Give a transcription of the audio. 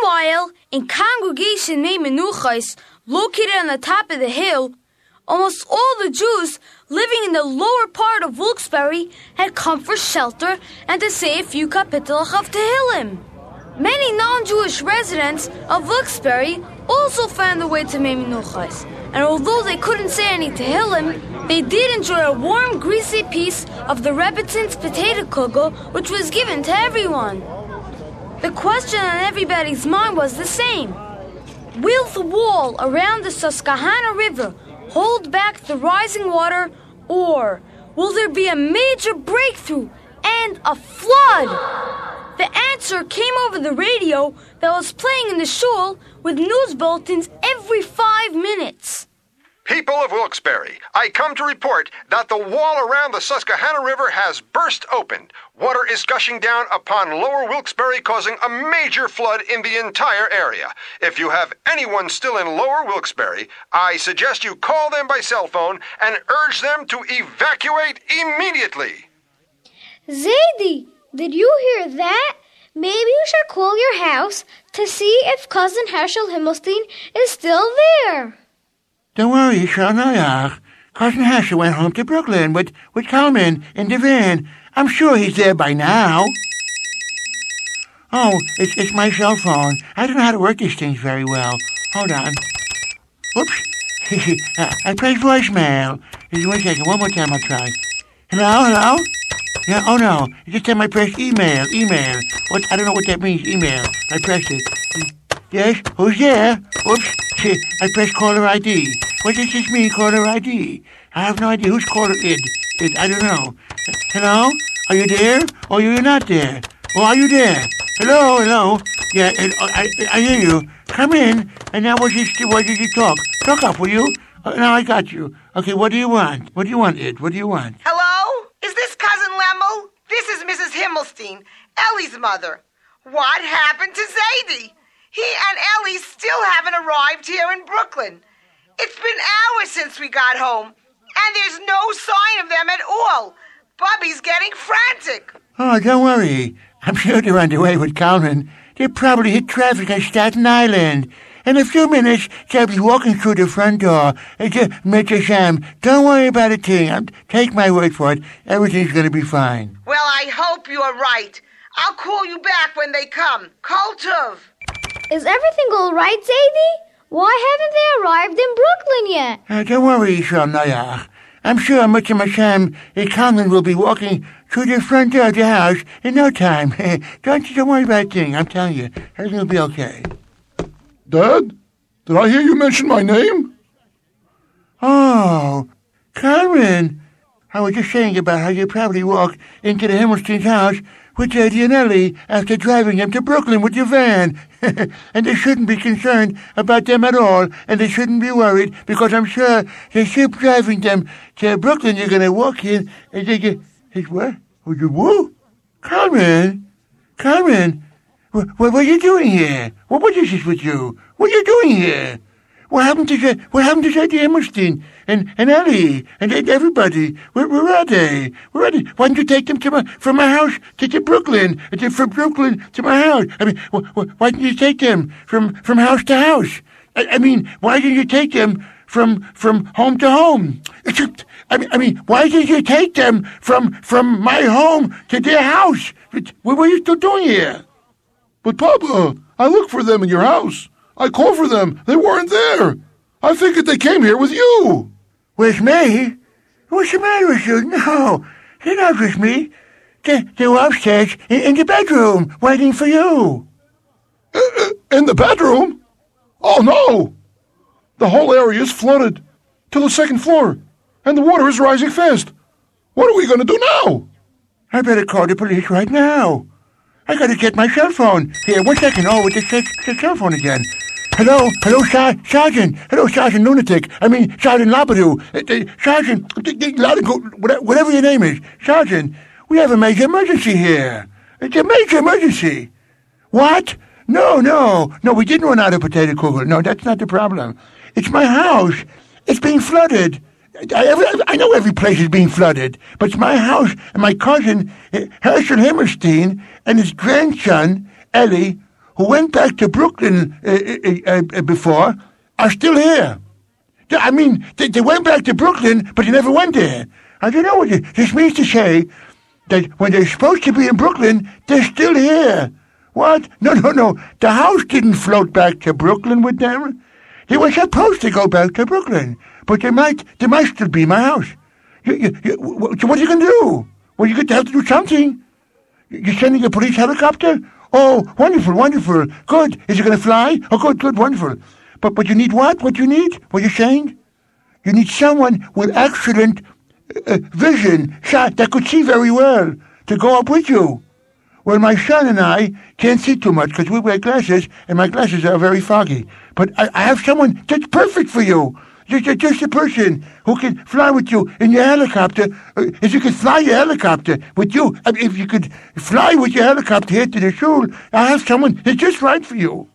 Meanwhile, in Congregation Mei Menuchos, located on the top of the hill, almost all the Jews living in the lower part of Wilkes-Barre had come for shelter and to say a few kapitelach of Tehillim. Many non-Jewish residents of Wilkes-Barre also found their way to Mei Menuchos, and although they couldn't say any Tehillim, they did enjoy a warm, greasy piece of the Rebbitzins potato kugel, which was given to everyone. The question on everybody's mind was the same. Will the wall around the Susquehanna River hold back the rising water, or will there be a major breakthrough and a flood? The answer came over the radio that was playing in the shul with news bulletins every 5 minutes. People of Wilkes-Barre, I come to report that the wall around the Susquehanna River has burst open. Water is gushing down upon lower Wilkes-Barre, causing a major flood in the entire area. If you have anyone still in lower Wilkes-Barre, I suggest you call them by cell phone and urge them to evacuate immediately. Zadie, did you hear that? Maybe you should call your house to see if Cousin Herschel Himmelstein is still there. Don't worry, Shanoyach. Cousin Herschel went home to Brooklyn with Kalman in the van. I'm sure he's there by now. Oh, it's my cell phone. I don't know how to work these things very well. Hold on. Oops. I pressed voicemail. Just 1 second. One more time I'll try. Hello? Yeah, oh no. This time I pressed email. What? I don't know what that means, email. I pressed it. Yes? Who's there? Oops. I pressed caller ID. What does this mean, caller ID? I have no idea who's caller id. I don't know. Hello? Are you there? Or are you not there? Or are you there? Hello? Yeah, I hear you. Come in. And now what did you talk? Talk up, will you? Now I got you. Okay, what do you want? What do you want, Id? What do you want? Hello? Is this Cousin Lemmel? This is Mrs. Himmelstein, Ellie's mother. What happened to Zadie? He and Ellie still haven't arrived here in Brooklyn. It's been hours since we got home, and there's no sign of them at all. Bubby's getting frantic. Oh, don't worry. I'm sure they're on their way with Kalman. They probably hit traffic on Staten Island. In a few minutes, they'll be walking through the front door. Mr. Sam, don't worry about a thing. Take my word for it. Everything's going to be fine. Well, I hope you are right. I'll call you back when they come. Kol Tov. Is everything all right, Zadie? Why haven't they arrived in Brooklyn yet? Don't worry, Shanoyach. I'm sure Mr. Masham Kalman will be walking through the front door of the house in no time. Don't worry about a thing. I'm telling you, everything will be okay. Dad, did I hear you mention my name? Oh, Kalman. I was just saying about how you probably walked into the Himmelstein's house with Eddie and Ellie after driving them to Brooklyn with your van. And they shouldn't be concerned about them at all, and they shouldn't be worried, because I'm sure they keep driving them to Brooklyn. You're going to walk in, and they get... What? Who? Kalman, what are you doing here? What is this with you? What are you doing here? What happened to Eddie Himmelstein and Ellie and everybody? Where are they? Why didn't you take them from my house to Brooklyn? From Brooklyn to my house? I mean, why didn't you take them from house to house? I mean, why didn't you take them from home to home? I mean, why did you take them from my home to their house? What were you still doing here? But Papa, I looked for them in your house. I called for them. They weren't there. I figured they came here with you. With me? What's the matter with you? No, they're not with me. They were upstairs in the bedroom waiting for you. In the bedroom? Oh, no. The whole area is flooded to the second floor, and the water is rising fast. What are we going to do now? I better call the police right now. I got to get my cell phone. Here, 1 second. Oh, it's the cell phone again. Hello, Sergeant. Hello, Sergeant Lunatic. I mean, Sergeant Labadoo. Sergeant, whatever your name is. Sergeant, we have a major emergency here. It's a major emergency. What? No, we didn't run out of potato kugel. No, that's not the problem. It's my house. It's being flooded. I know every place is being flooded, but it's my house and my cousin, Herschel Himmelstein, and his grandson, Ellie, who went back to Brooklyn before are still here. I mean, they went back to Brooklyn, but they never went there. I don't know what this means to say that when they're supposed to be in Brooklyn, they're still here. What? No. The house didn't float back to Brooklyn with them. They were supposed to go back to Brooklyn, but they might still be in my house. What are you going to do? Well, you're going to have to do something. You're sending a police helicopter? Oh, wonderful. Good. Is it going to fly? Oh, good, wonderful. But you need what? What do you need? What are you saying? You need someone with excellent vision, that could see very well, to go up with you. Well, my son and I can't see too much because we wear glasses, and my glasses are very foggy. But I have someone that's perfect for you. Just a person who can fly with you in your helicopter. If you could fly your helicopter with you, if you could fly with your helicopter here to the shul, I have someone that's just right for you.